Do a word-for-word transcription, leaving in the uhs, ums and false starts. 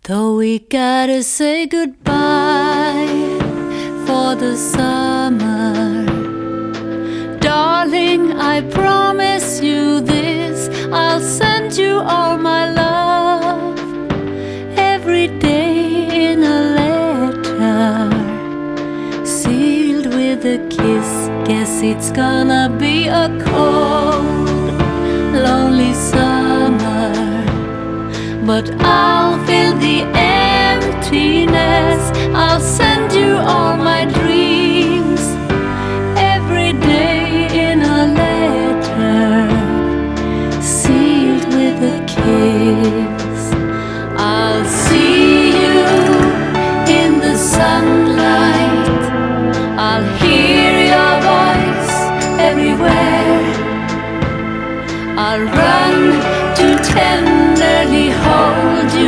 Though we gotta say goodbye for the summer, darling, I promise you this, I'll send you all my love every day in a letter, sealed with a kiss. Guess it's gonna be a cold, lonely summer, but I'll fill the emptiness. I'll send you all my dreams.